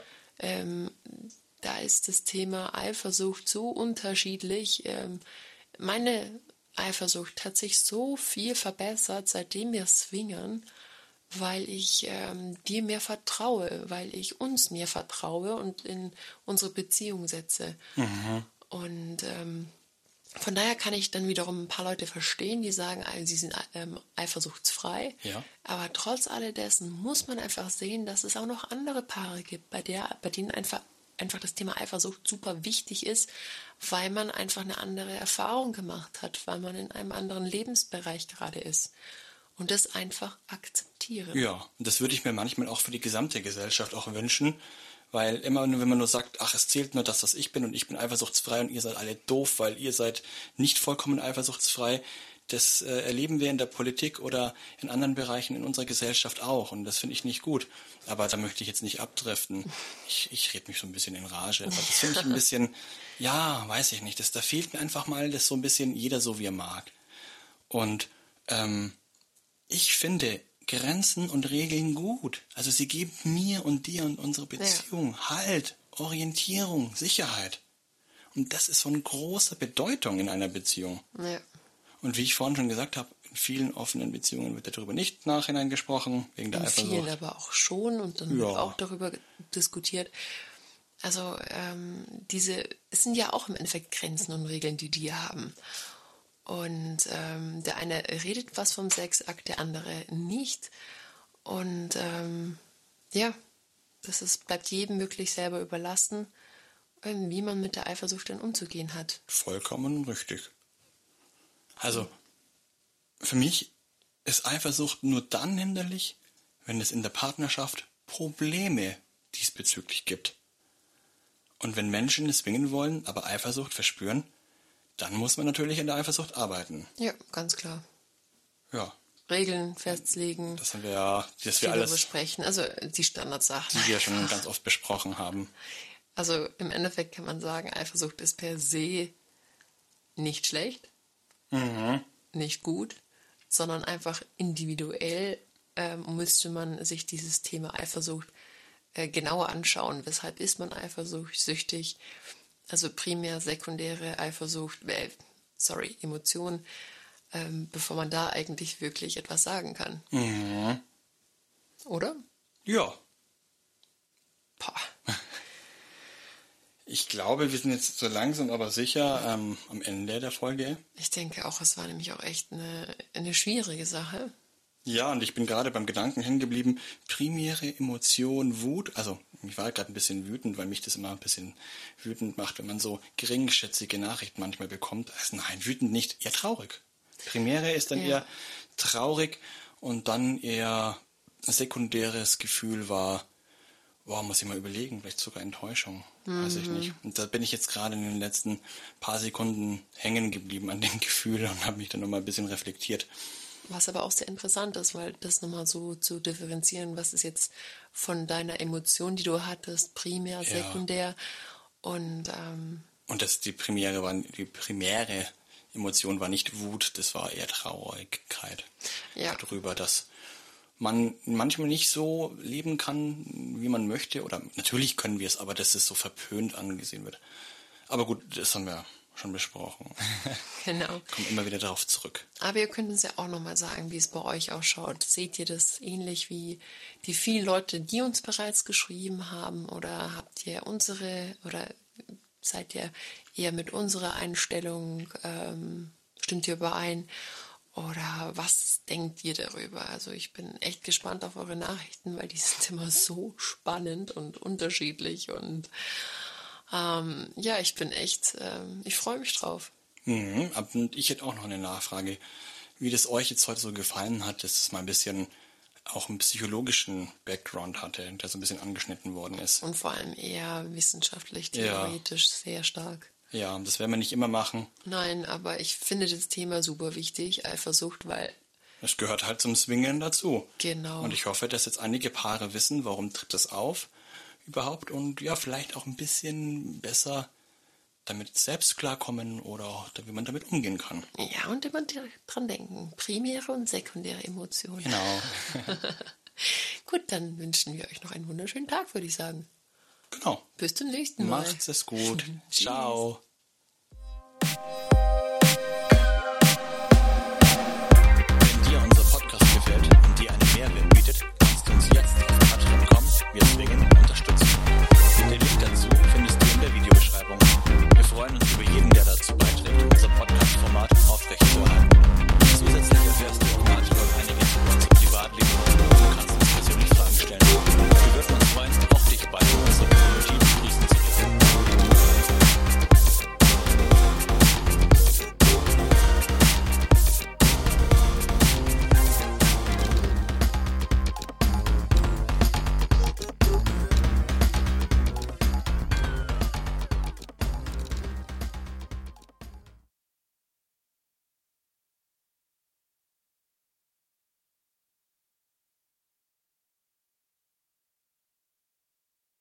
Da ist das Thema Eifersucht so unterschiedlich. Meine Eifersucht hat sich so viel verbessert, seitdem wir swingern, weil ich dir mehr vertraue, weil ich uns mehr vertraue und in unsere Beziehung setze. Und von daher kann ich dann wiederum ein paar Leute verstehen, die sagen, sie sind eifersuchtsfrei. Ja. Aber trotz alledessen muss man einfach sehen, dass es auch noch andere Paare gibt, bei denen einfach das Thema Eifersucht super wichtig ist, weil man einfach eine andere Erfahrung gemacht hat, weil man in einem anderen Lebensbereich gerade ist. Und das einfach akzeptieren. Ja, und das würde ich mir manchmal auch für die gesamte Gesellschaft auch wünschen, weil immer, wenn man nur sagt, ach, es zählt nur das, was ich bin und ich bin eifersuchtsfrei und ihr seid alle doof, weil ihr seid nicht vollkommen eifersuchtsfrei, das erleben wir in der Politik oder in anderen Bereichen in unserer Gesellschaft auch und das finde ich nicht gut. Aber da möchte ich jetzt nicht abdriften. Ich rede mich so ein bisschen in Rage, aber das finde ich ein bisschen, ja, weiß ich nicht, da fehlt mir einfach mal das so ein bisschen jeder so wie er mag. Und ich finde Grenzen und Regeln gut. Also sie geben mir und dir und unsere Beziehung Halt, Orientierung, Sicherheit. Und das ist von großer Bedeutung in einer Beziehung. Ja. Und wie ich vorhin schon gesagt habe, in vielen offenen Beziehungen wird darüber nicht nachhinein gesprochen, wegen der Eifersucht. In vielen aber auch schon und dann wird auch darüber diskutiert. Also es sind ja auch im Endeffekt Grenzen und Regeln, die haben. Und der eine redet was vom Sexakt, der andere nicht. Und bleibt jedem wirklich selber überlassen, wie man mit der Eifersucht dann umzugehen hat. Vollkommen richtig. Also, für mich ist Eifersucht nur dann hinderlich, wenn es in der Partnerschaft Probleme diesbezüglich gibt. Und wenn Menschen es zwingen wollen, aber Eifersucht verspüren, dann muss man natürlich in der Eifersucht arbeiten. Ja, ganz klar. Ja. Regeln festlegen. Das haben wir ja, dass wir alles besprechen. Also die Standardsachen. Die wir schon ganz oft besprochen haben. Also im Endeffekt kann man sagen, Eifersucht ist per se nicht schlecht, nicht gut, sondern einfach individuell müsste man sich dieses Thema Eifersucht genauer anschauen. Weshalb ist man eifersüchtig? Also primär, sekundäre Eifersucht, Emotionen, bevor man da eigentlich wirklich etwas sagen kann. Oder? Ja. Boah. Ich glaube, wir sind jetzt so langsam aber sicher am Ende der Folge. Ich denke auch, es war nämlich auch echt eine schwierige Sache. Ja, und ich bin gerade beim Gedanken hängen geblieben, primäre Emotion, Wut. Also ich war gerade ein bisschen wütend, weil mich das immer ein bisschen wütend macht, wenn man so geringschätzige Nachrichten manchmal bekommt. Also nein, wütend nicht, eher traurig. Primäre ist dann eher traurig und dann eher sekundäres Gefühl war, muss ich mal überlegen, vielleicht sogar Enttäuschung, weiß ich nicht. Und da bin ich jetzt gerade in den letzten paar Sekunden hängen geblieben an dem Gefühl und habe mich dann nochmal ein bisschen reflektiert. Was aber auch sehr interessant ist, weil das nochmal so zu differenzieren, was ist jetzt von deiner Emotion, die du hattest, primär, sekundär und die primäre Emotion war nicht Wut, das war eher Traurigkeit. Ja. Darüber, dass man manchmal nicht so leben kann, wie man möchte. Oder natürlich können wir es, aber dass es so verpönt angesehen wird. Aber gut, das haben wir schon besprochen. Genau. Kommt immer wieder darauf zurück. Aber ihr könnt uns ja auch nochmal sagen, wie es bei euch ausschaut. Seht ihr das ähnlich wie die vielen Leute, die uns bereits geschrieben haben? Oder habt ihr seid ihr eher mit unserer Einstellung, stimmt ihr überein? Oder was denkt ihr darüber? Also ich bin echt gespannt auf eure Nachrichten, weil die sind immer so spannend und unterschiedlich. Und ich bin echt, ich freue mich drauf. Und ich hätte auch noch eine Nachfrage, wie das euch jetzt heute so gefallen hat, dass es mal ein bisschen auch einen psychologischen Background hatte, der so ein bisschen angeschnitten worden ist. Und vor allem eher wissenschaftlich, theoretisch sehr stark. Ja, das werden wir nicht immer machen. Nein, aber ich finde das Thema super wichtig, Eifersucht, weil Es gehört halt zum Swingen dazu. Genau. Und ich hoffe, dass jetzt einige Paare wissen, warum tritt das auf überhaupt und ja, vielleicht auch ein bisschen besser damit selbst klarkommen oder auch, wie man damit umgehen kann. Ja, und immer dran denken. Primäre und sekundäre Emotionen. Genau. Gut, dann wünschen wir euch noch einen wunderschönen Tag, würde ich sagen. Genau. Bis zum nächsten Mal. Macht's es gut. Tschüss. Ciao.